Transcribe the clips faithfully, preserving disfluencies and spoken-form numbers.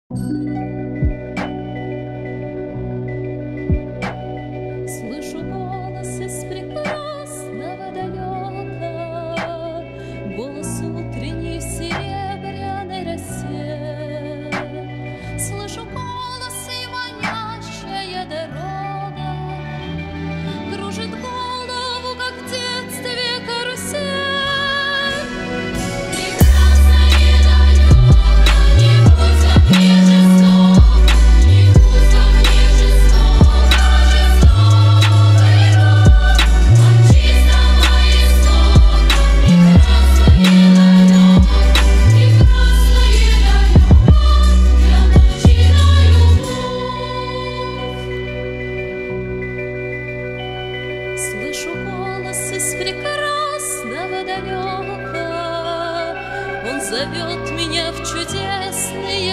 Слышу голос из прекрасного далека, голос утренний в серебряной росе. Слышу голос и манящая дорога кружит голову, как в детстве карусель. Слышу голос из прекрасного далека, он зовет меня в чудесные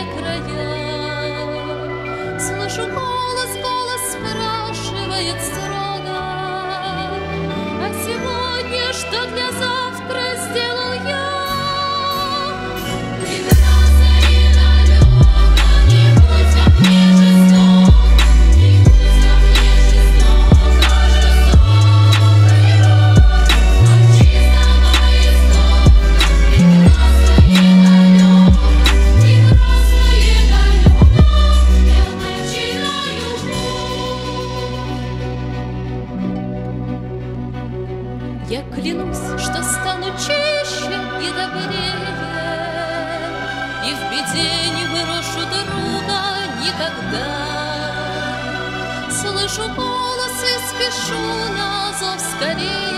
края. Слышу голос, голос спрашивает строго: а сегодня что для завтра сделал я? Я клянусь, что стану чище и добрее, и в беде не брошу друга никогда. Слышу голос и спешу на зов скорее.